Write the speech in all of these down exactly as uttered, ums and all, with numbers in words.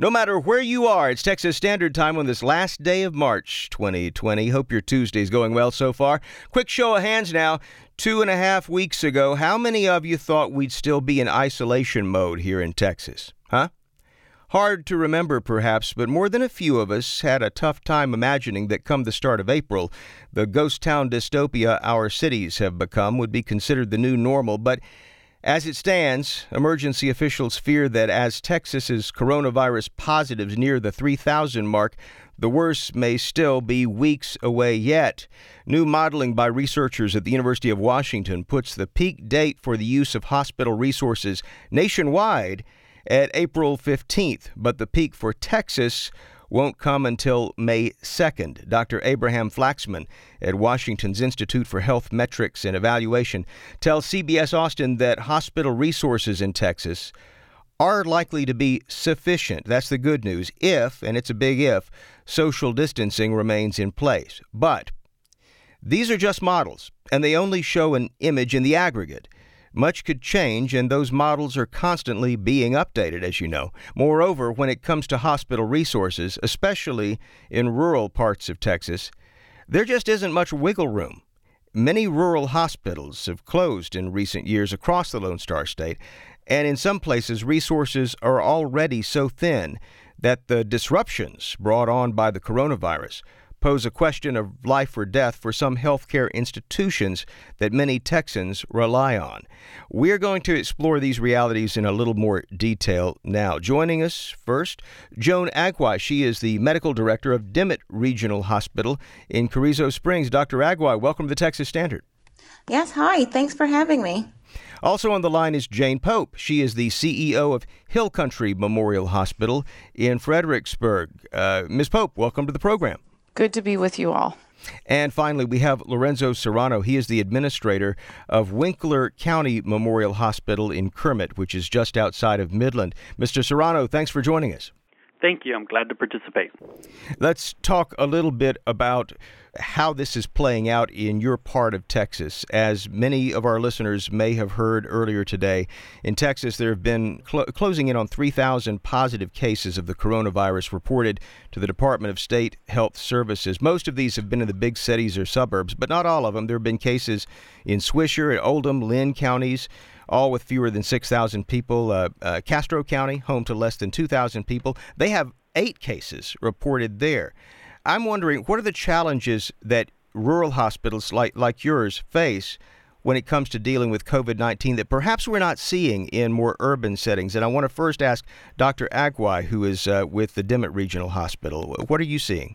No matter where you are, it's Texas Standard Time on this last day of March twenty twenty. Hope your Tuesday's going well so far. Quick show of hands now. Two and a half weeks ago, how many of you thought we'd still be in isolation mode here in Texas? Huh? Hard to remember, perhaps, but more than a few of us had a tough time imagining that come the start of April, the ghost town dystopia our cities have become would be considered the new normal. But as it stands, emergency officials fear that as Texas's coronavirus positives near the three thousand mark, the worst may still be weeks away yet. New modeling by researchers at the University of Washington puts the peak date for the use of hospital resources nationwide at April fifteenth, but the peak for Texas won't come until May second. Doctor Abraham Flaxman at Washington's Institute for Health Metrics and Evaluation tells C B S Austin that hospital resources in Texas are likely to be sufficient. That's the good news, if, and it's a big if, social distancing remains in place. But these are just models, and they only show an image in the aggregate. Much could change, and those models are constantly being updated, as you know. Moreover, when it comes to hospital resources, especially in rural parts of Texas, there just isn't much wiggle room. Many rural hospitals have closed in recent years across the Lone Star State, and in some places, resources are already so thin that the disruptions brought on by the coronavirus pose a question of life or death for some healthcare institutions that many Texans rely on. We're going to explore these realities in a little more detail now. Joining us first, Joan Agwai. She is the medical director of Dimmitt Regional Hospital in Carrizo Springs. Doctor Agwai, welcome to the Texas Standard. Yes, hi. Thanks for having me. Also on the line is Jane Pope. She is the C E O of Hill Country Memorial Hospital in Fredericksburg. Uh, Miz Pope, welcome to the program. Good to be with you all. And finally, we have Lorenzo Serrano. He is the administrator of Winkler County Memorial Hospital in Kermit, which is just outside of Midland. Mister Serrano, thanks for joining us. Thank you. I'm glad to participate. Let's talk a little bit about how this is playing out in your part of Texas. As many of our listeners may have heard earlier today, in Texas there have been cl- closing in on three thousand positive cases of the coronavirus reported to the Department of State Health Services. Most of these have been in the big cities or suburbs, but not all of them. There have been cases in Swisher, Oldham, Lynn counties, all with fewer than six thousand people. Uh, uh, Castro County, home to less than two thousand people. They have eight cases reported there. I'm wondering, what are the challenges that rural hospitals like, like yours face when it comes to dealing with COVID nineteen that perhaps we're not seeing in more urban settings? And I want to first ask Doctor Agwai, who is uh, with the Dimmitt Regional Hospital. What are you seeing?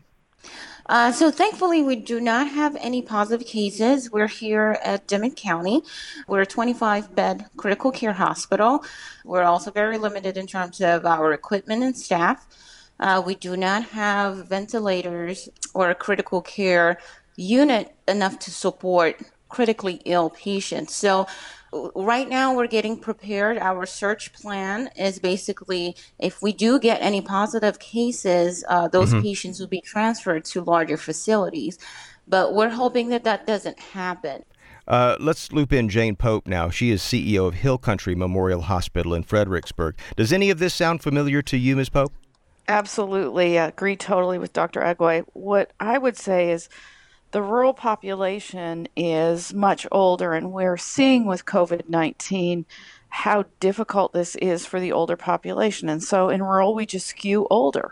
Uh, so thankfully, we do not have any positive cases. We're here at Dimmitt County. We're a twenty-five bed critical care hospital. We're also very limited in terms of our equipment and staff. Uh, we do not have ventilators or a critical care unit enough to support critically ill patients. So right now we're getting prepared. Our search plan is basically if we do get any positive cases, uh, those mm-hmm. patients will be transferred to larger facilities. But we're hoping that that doesn't happen. Uh, let's loop in Jane Pope now. She is C E O of Hill Country Memorial Hospital in Fredericksburg. Does any of this sound familiar to you, Miz Pope? Absolutely. I agree totally with Doctor Agwai. What I would say is the rural population is much older, and we're seeing with COVID nineteen how difficult this is for the older population. And so in rural, we just skew older.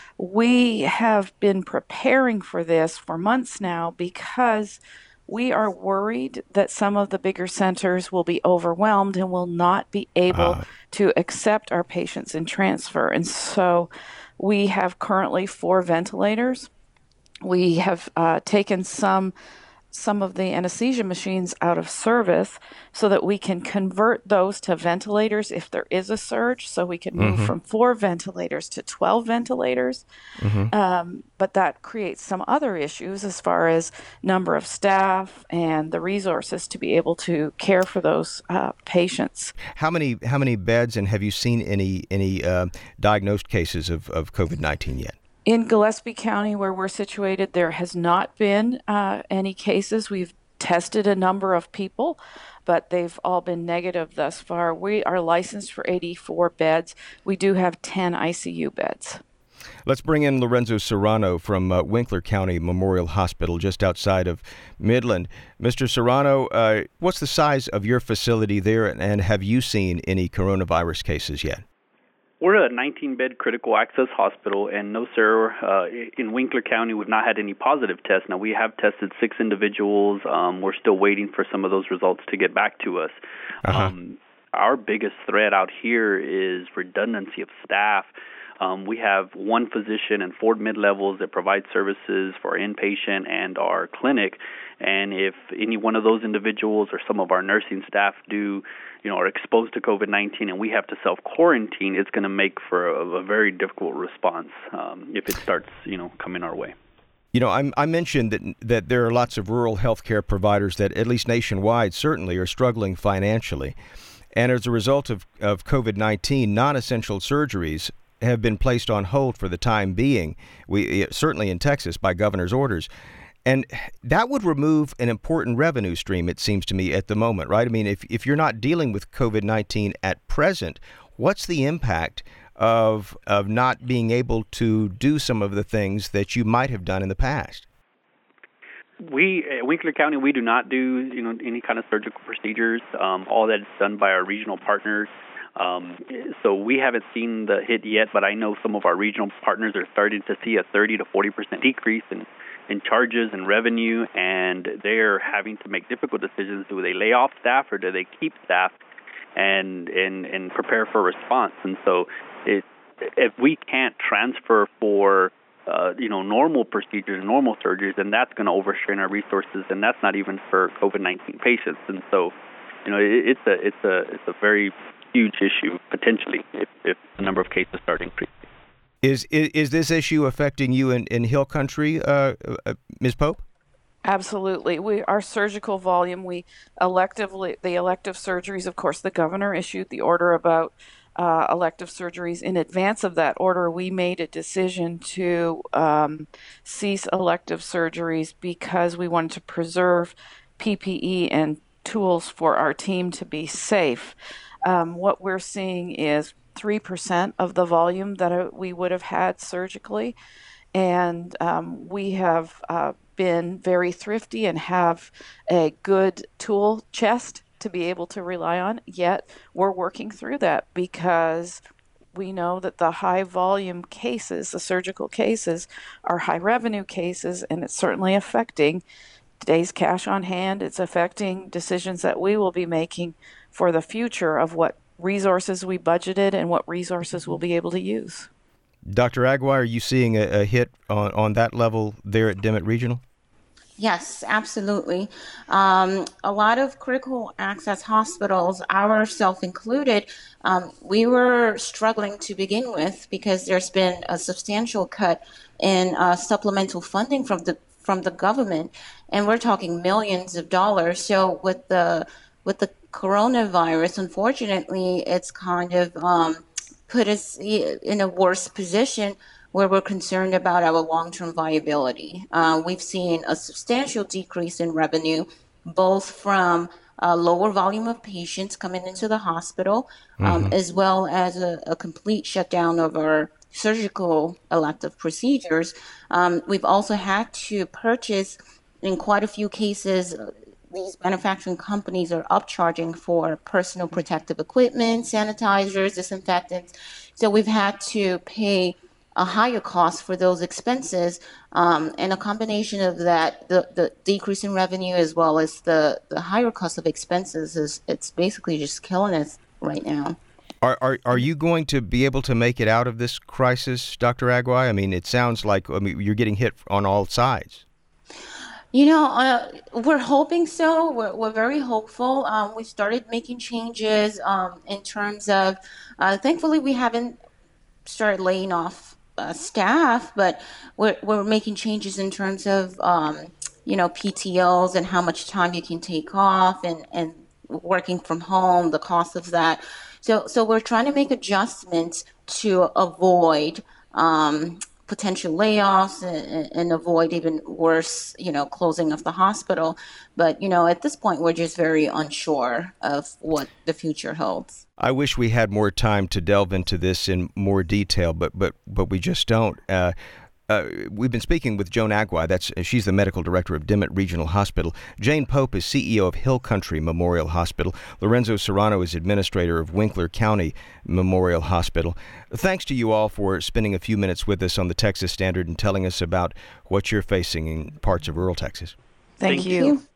We have been preparing for this for months now because we are worried that some of the bigger centers will be overwhelmed and will not be able uh. to accept our patients and transfer. And so we have currently four ventilators. We have uh, taken some some of the anesthesia machines out of service so that we can convert those to ventilators if there is a surge. So we can move mm-hmm. from four ventilators to twelve ventilators. Mm-hmm. Um, but that creates some other issues as far as number of staff and the resources to be able to care for those uh, patients. How many how many beds, and have you seen any any uh, diagnosed cases of, of COVID nineteen yet? In Gillespie County, where we're situated, there has not been uh, any cases. We've tested a number of people, but they've all been negative thus far. We are licensed for eighty-four beds. We do have ten I C U beds. Let's bring in Lorenzo Serrano from uh, Winkler County Memorial Hospital, just outside of Midland. Mister Serrano, uh, what's the size of your facility there, and, and have you seen any coronavirus cases yet? We're a nineteen-bed critical access hospital, and no, sir, uh, in Winkler County, we've not had any positive tests. Now, we have tested six individuals. Um, we're still waiting for some of those results to get back to us. Uh-huh. Um, our biggest threat out here is redundancy of staff. Um, we have one physician and four mid-levels that provide services for our inpatient and our clinic. And if any one of those individuals or some of our nursing staff do, you know, are exposed to COVID nineteen and we have to self-quarantine, it's going to make for a, a very difficult response um, if it starts, you know, coming our way. You know, I, I mentioned that that there are lots of rural healthcare providers that, at least nationwide, certainly are struggling financially. And as a result of, of COVID nineteen, non-essential surgeries have been placed on hold for the time being, we certainly in Texas by governor's orders. And that would remove an important revenue stream, it seems to me, at the moment, right? I mean, if, if you're not dealing with COVID nineteen at present, what's the impact of of not being able to do some of the things that you might have done in the past? We, at Winkler County, we do not do, you know, any kind of surgical procedures. Um, all that is done by our regional partners. Um, so we haven't seen the hit yet, but I know some of our regional partners are starting to see a thirty to forty percent decrease in, in charges and revenue, and they're having to make difficult decisions. Do they lay off staff or do they keep staff and and, and prepare for a response? And so it, if we can't transfer for uh, you know, normal procedures, normal surgeries, then that's going to overstrain our resources, and that's not even for COVID nineteen patients. And so, you know, it, it's a it's a it's a very huge issue potentially if, if the number of cases start increasing. Is is, is this issue affecting you in, in Hill Country, uh, uh, Miz Pope? Absolutely. We our surgical volume, we electively the elective surgeries, of course, the governor issued the order about uh, elective surgeries. In advance of that order, we made a decision to um, cease elective surgeries because we wanted to preserve P P E and tools for our team to be safe. Um, what we're seeing is three percent of the volume that we would have had surgically. And um, we have uh, been very thrifty and have a good tool chest to be able to rely on. Yet we're working through that because we know that the high volume cases, the surgical cases, are high revenue cases, and it's certainly affecting today's cash on hand. It's affecting decisions that we will be making for the future of what resources we budgeted and what resources we'll be able to use. Doctor Aguiar, are you seeing a, a hit on, on that level there at Dimmitt Regional? Yes, absolutely. Um, a lot of critical access hospitals, ourselves included, um, we were struggling to begin with because there's been a substantial cut in uh, supplemental funding from the from the government, and we're talking millions of dollars. So with the with the coronavirus, unfortunately, it's kind of um, put us in a worse position where we're concerned about our long-term viability. Uh, we've seen a substantial decrease in revenue, both from a lower volume of patients coming into the hospital, um, mm-hmm. as well as a, a complete shutdown of our surgical elective procedures. Um, we've also had to purchase, in quite a few cases, these manufacturing companies are upcharging for personal protective equipment, sanitizers, disinfectants. So we've had to pay a higher cost for those expenses, um, and a combination of that, the, the decrease in revenue as well as the, the higher cost of expenses, is it's basically just killing us right now. Are, are are you going to be able to make it out of this crisis, Doctor Aguiar? I mean, it sounds like I mean, you're getting hit on all sides. You know, uh, we're hoping so. We're, we're very hopeful. Um, we started making changes um, in terms of, uh, thankfully, we haven't started laying off uh, staff, but we're, we're making changes in terms of, um, you know, P T Os and how much time you can take off, and, and working from home, the cost of that. So, so we're trying to make adjustments to avoid um, potential layoffs and, and avoid even worse, you know, closing of the hospital. But, you know, at this point, we're just very unsure of what the future holds. I wish we had more time to delve into this in more detail, but but but we just don't. Uh, Uh, we've been speaking with Joan Aguai. That's she's the medical director of Dimmitt Regional Hospital. Jane Pope is C E O of Hill Country Memorial Hospital. Lorenzo Serrano is administrator of Winkler County Memorial Hospital. Thanks to you all for spending a few minutes with us on the Texas Standard and telling us about what you're facing in parts of rural Texas. Thank, Thank you. you.